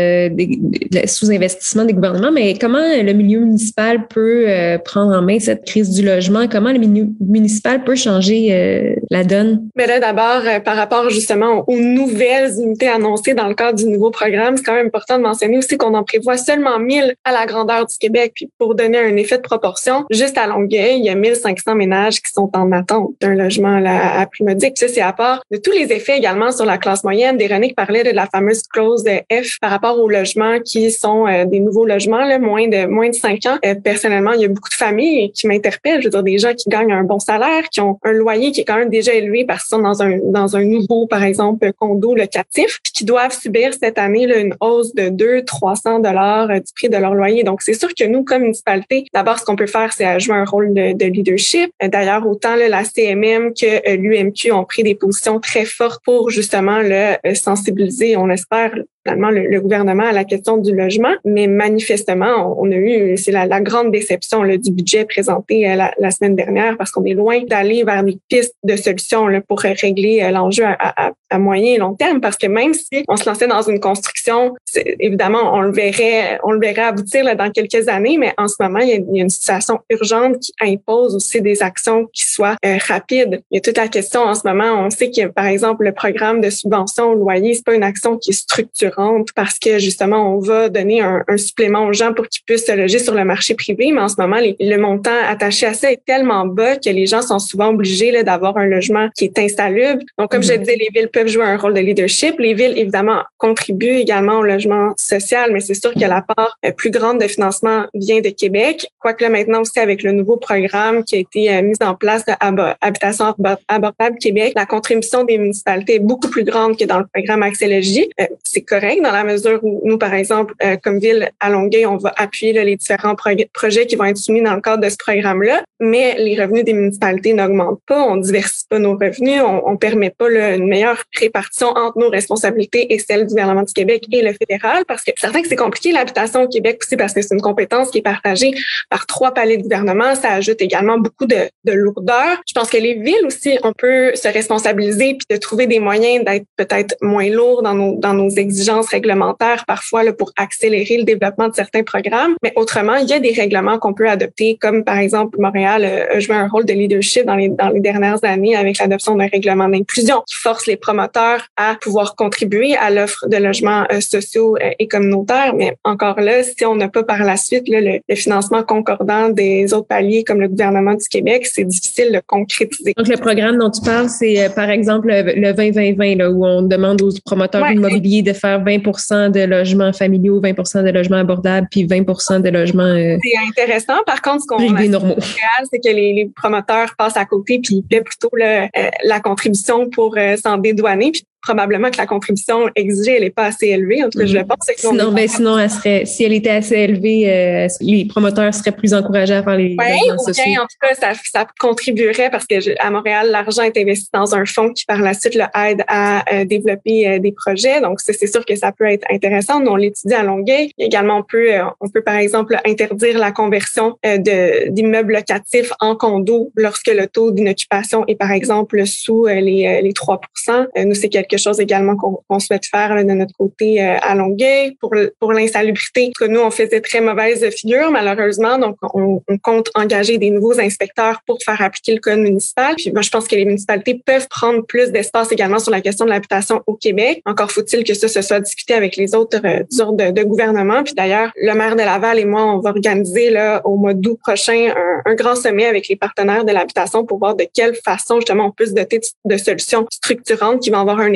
sous-investissement des gouvernements, mais comment le milieu municipal peut prendre en main cette crise du logement? Comment le milieu municipal peut changer la donne? Mais là, d'abord, par rapport justement aux nouvelles unités annoncées dans le cadre du nouveau programme, c'est quand même important de mentionner aussi qu'on en prévoit seulement 1000 à la grandeur du Québec. Puis pour donner un effet de proportion, juste à Longueuil, il y a 1500 ménages qui sont en attente d'un logement à prix modique. Puis ça, c'est à part de tous les effets également sur la classe moyenne. Véronique parlait de la fameuse clause F par rapport aux logements qui sont des nouveaux logements, là, moins de 5 ans. Personnellement, il y a beaucoup de familles qui m'interpellent. Je veux dire, des gens qui gagnent un bon salaire, qui ont un loyer qui est quand même déjà élevé parce qu'ils sont dans un nouveau, par exemple, condo locatif, puis qui doivent subir cette année là, une hausse de 200-300 $ du prix de leur loyer. Donc, c'est sûr que nous, comme municipalité, d'abord, ce qu'on peut faire, c'est jouer un rôle de leadership. D'ailleurs, autant là, la CMM que l'UMQ ont pris des positions très fortes pour justement sensibiliser, on espère, finalement, le gouvernement à la question du logement. Mais manifestement, on a eu, c'est la grande déception là, du budget présenté la semaine dernière parce qu'on est loin d'aller vers des pistes de solutions là, pour régler l'enjeu à moyen et long terme. Parce que même si on se lançait dans une construction, évidemment, on le verrait aboutir là, dans quelques années, mais en ce moment, il y a une situation urgente qui impose aussi des actions qui soient rapides. Il y a toute la question en ce moment, on sait que, par exemple, le programme de subvention au loyer, c'est pas une action qui est structurante parce que, justement, on va donner un supplément aux gens pour qu'ils puissent se loger sur le marché privé, mais en ce moment, le montant attaché à ça est tellement bas que les gens sont souvent obligés là, d'avoir un logement qui est insalubre. Donc, comme je disais, les villes peuvent jouer un rôle de leadership. Les villes, évidemment, contribuent également au logement social, mais c'est sûr que la part plus grande de financement vient de Québec. Quoique là, maintenant aussi, avec le nouveau programme qui a été mis en place de Habitation abordable Québec, la contribution des municipalités est beaucoup plus grande que dans le programme Accès Logis. C'est correct dans la mesure où nous, par exemple, comme ville à Longueuil, on va appuyer là, les différents projets qui vont être soumis dans le cadre de ce programme-là, mais les revenus des municipalités n'augmentent pas, on diversifie pas nos revenus, on permet pas là, une meilleure répartition entre nos responsabilités et celles du gouvernement du Québec et le fédéral, parce que c'est certain que c'est compliqué l'habitation au Québec aussi parce que c'est une compétence qui est partagée par 3 paliers de gouvernement. Ça ajoute également beaucoup de lourdeur. Je pense que les villes aussi, on peut se responsabiliser puis de trouver des moyens d'être peut-être moins lourds dans nos exigences réglementaires parfois là, pour accélérer le développement de certains programmes. Mais autrement, il y a des règlements qu'on peut adopter, comme par exemple Montréal a joué un rôle de leadership dans les dernières années avec l'adoption d'un règlement d'inclusion qui force les promoteurs à pouvoir contribuer à l'offre de logements sociaux et communautaires. Mais encore là, si on n'a pas par la suite là, le financement concordant des autres paliers comme le gouvernement du Québec, c'est difficile de concrétiser. Donc, le programme dont tu parles, c'est par exemple le 20-20-20, là, où on demande aux promoteurs immobiliers de faire 20% de logements familiaux, 20% de logements abordables, puis 20% de logements c'est intéressant. Par contre, ce qu'on privés normaux. C'est que les promoteurs passent à côté puis ils paient plutôt la contribution pour s'en dédouaner. Puis probablement que la contribution exigée, elle n'est pas assez élevée. En tout cas, je le pense. Sinon, elle serait, si elle était assez élevée, les promoteurs seraient plus encouragés à faire les logements sociaux. En tout cas, ça contribuerait parce que à Montréal, l'argent est investi dans un fonds qui, par la suite, aide à développer des projets. Donc, c'est sûr que ça peut être intéressant. Nous, on l'étudie à Longueuil. Également, on peut, par exemple, interdire la conversion d'immeubles locatifs en condos lorsque le taux d'inoccupation est, par exemple, sous les 3%. Nous, c'est quelque chose également qu'on souhaite faire là, de notre côté à Longueuil pour l'insalubrité. En tout cas, nous, on faisait très mauvaise figure, malheureusement. Donc, on compte engager des nouveaux inspecteurs pour faire appliquer le code municipal. Puis moi, je pense que les municipalités peuvent prendre plus d'espace également sur la question de l'habitation au Québec. Encore faut-il que ça se soit discuté avec les autres ordres de gouvernement. Puis d'ailleurs, le maire de Laval et moi, on va organiser là, au mois d'août prochain un grand sommet avec les partenaires de l'habitation pour voir de quelle façon, justement, on peut se doter de solutions structurantes qui vont avoir un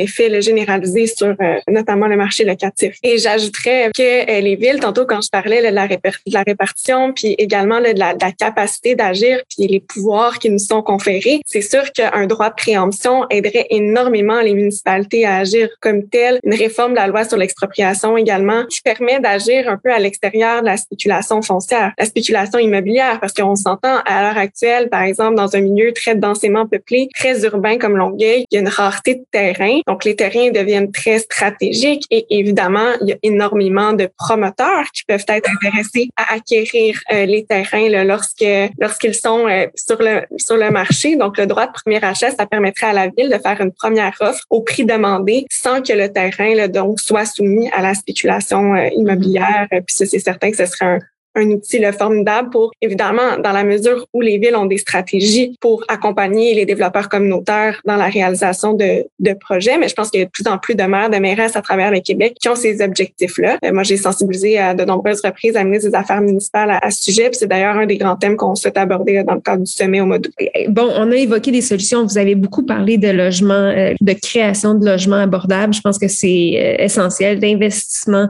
effet le généralisé sur notamment le marché locatif. Et j'ajouterais que les villes, tantôt quand je parlais de la répartition, puis également de la capacité d'agir, puis les pouvoirs qui nous sont conférés, c'est sûr qu'un droit de préemption aiderait énormément les municipalités à agir comme tel. Une réforme de la loi sur l'expropriation également qui permet d'agir un peu à l'extérieur de la spéculation foncière, la spéculation immobilière, parce qu'on s'entend à l'heure actuelle, par exemple, dans un milieu très densément peuplé, très urbain comme Longueuil, il y a une rareté de terrain. Donc, les terrains deviennent très stratégiques et évidemment, il y a énormément de promoteurs qui peuvent être intéressés à acquérir les terrains là, lorsqu'ils sont sur le marché. Donc, le droit de premier achat, ça permettrait à la ville de faire une première offre au prix demandé sans que le terrain là, donc soit soumis à la spéculation immobilière. Puis ça, c'est certain que ce serait un outil là, formidable pour, évidemment, dans la mesure où les villes ont des stratégies pour accompagner les développeurs communautaires dans la réalisation de projets. Mais je pense qu'il y a de plus en plus de maires, de mairesses à travers le Québec qui ont ces objectifs-là. Moi, j'ai sensibilisé à de nombreuses reprises la ministre des Affaires municipales à ce sujet. Puis c'est d'ailleurs un des grands thèmes qu'on souhaite aborder là, dans le cadre du sommet au mois d'août. Bon, on a évoqué des solutions. Vous avez beaucoup parlé de logements, de création de logements abordables. Je pense que c'est essentiel, d'investissement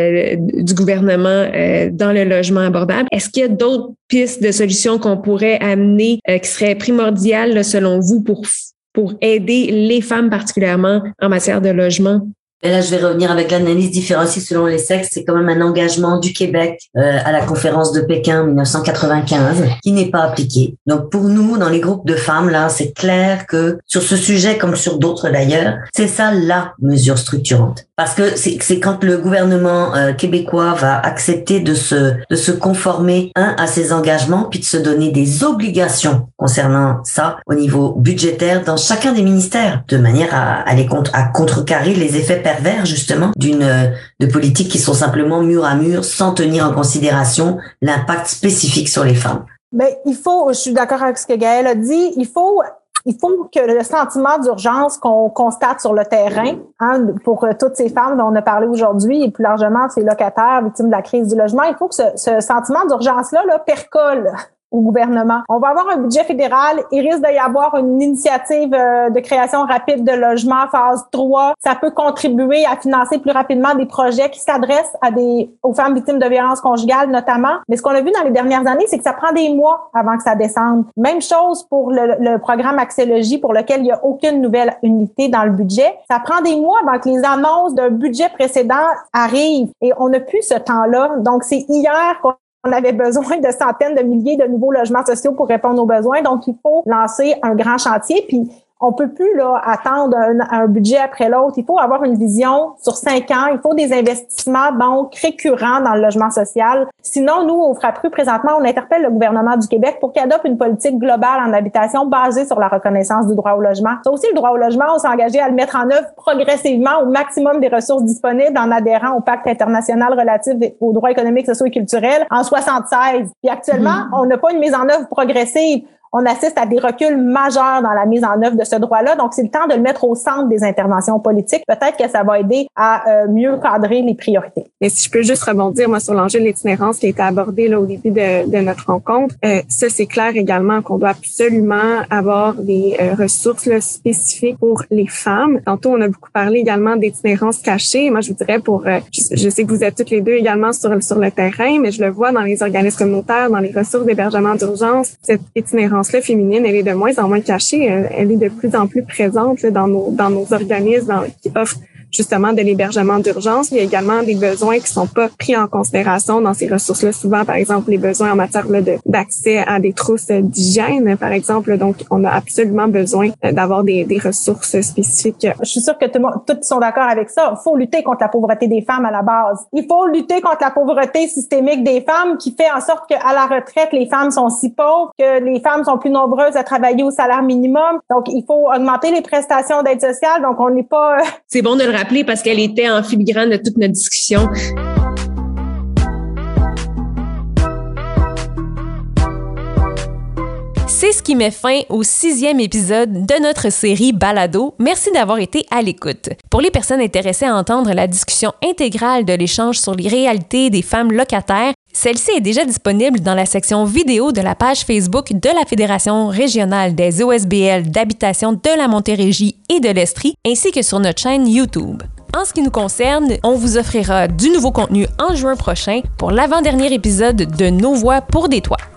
du gouvernement dans le logement abordable. Est-ce qu'il y a d'autres pistes de solutions qu'on pourrait amener qui seraient primordiales là, selon vous pour aider les femmes particulièrement en matière de logement? Et là, je vais revenir avec l'analyse différenciée selon les sexes. C'est quand même un engagement du Québec à la conférence de Pékin en 1995 qui n'est pas appliqué. Donc, pour nous, dans les groupes de femmes, là, c'est clair que sur ce sujet, comme sur d'autres d'ailleurs, c'est ça la mesure structurante. Parce que c'est quand le gouvernement québécois va accepter de se conformer à ses engagements, puis de se donner des obligations concernant ça au niveau budgétaire dans chacun des ministères, de manière à contrecarrer les effets pervers justement de politiques qui sont simplement mur à mur sans tenir en considération l'impact spécifique sur les femmes. Mais je suis d'accord avec ce que Gaëlle a dit, il faut que le sentiment d'urgence qu'on constate sur le terrain, pour toutes ces femmes dont on a parlé aujourd'hui et plus largement ces locataires victimes de la crise du logement, il faut que ce sentiment d'urgence-là percole au gouvernement. On va avoir un budget fédéral, il risque d'y avoir une initiative de création rapide de logements, phase 3. Ça peut contribuer à financer plus rapidement des projets qui s'adressent aux femmes victimes de violences conjugales notamment. Mais ce qu'on a vu dans les dernières années, c'est que ça prend des mois avant que ça descende. Même chose pour le programme Accès-Logis pour lequel il n'y a aucune nouvelle unité dans le budget. Ça prend des mois avant que les annonces d'un budget précédent arrivent et on n'a plus ce temps-là. Donc, c'est hier qu'on avait besoin de centaines de milliers de nouveaux logements sociaux pour répondre aux besoins. Donc, il faut lancer un grand chantier. Puis, on peut plus attendre un budget après l'autre. Il faut avoir une vision sur 5 ans. Il faut des investissements donc récurrents dans le logement social. Sinon, nous, au Frappru, présentement, on interpelle le gouvernement du Québec pour qu'il adopte une politique globale en habitation basée sur la reconnaissance du droit au logement. Ça aussi, le droit au logement, on s'est engagé à le mettre en œuvre progressivement au maximum des ressources disponibles en adhérant au Pacte international relatif aux droits économiques, sociaux et culturels en 1976. Puis actuellement, on n'a pas une mise en œuvre progressive. On assiste à des reculs majeurs dans la mise en œuvre de ce droit-là. Donc, c'est le temps de le mettre au centre des interventions politiques. Peut-être que ça va aider à mieux cadrer les priorités. Mais si je peux juste rebondir, moi, sur l'enjeu de l'itinérance qui a été abordé là, au début de notre rencontre, ça, c'est clair également qu'on doit absolument avoir des ressources là, spécifiques pour les femmes. Tantôt, on a beaucoup parlé également d'itinérance cachée. Moi, je vous dirais je sais que vous êtes toutes les deux également sur le terrain, mais je le vois dans les organismes communautaires, dans les ressources d'hébergement d'urgence. Cette itinérance féminine, elle est de moins en moins cachée. Elle est de plus en plus présente là, dans nos organismes qui offrent justement de l'hébergement d'urgence. Il y a également des besoins qui sont pas pris en considération dans ces ressources-là. Souvent, par exemple, les besoins en matière là, d'accès à des trousses d'hygiène, par exemple. Donc, on a absolument besoin d'avoir des ressources spécifiques. Je suis sûre que tous sont d'accord avec ça. Il faut lutter contre la pauvreté des femmes à la base. Il faut lutter contre la pauvreté systémique des femmes qui fait en sorte qu'à la retraite, les femmes sont si pauvres, que les femmes sont plus nombreuses à travailler au salaire minimum. Donc, il faut augmenter les prestations d'aide sociale. Donc, on n'est pas... C'est bon de le rappeler parce qu'elle était en filigrane de toute notre discussion. C'est ce qui met fin au 6e épisode de notre série Balado. Merci d'avoir été à l'écoute. Pour les personnes intéressées à entendre la discussion intégrale de l'échange sur les réalités des femmes locataires, Celle-ci est déjà disponible dans la section vidéo de la page Facebook de la Fédération régionale des OSBL d'habitation de la Montérégie et de l'Estrie, ainsi que sur notre chaîne YouTube. En ce qui nous concerne, on vous offrira du nouveau contenu en juin prochain pour l'avant-dernier épisode de Nos voix pour des toits.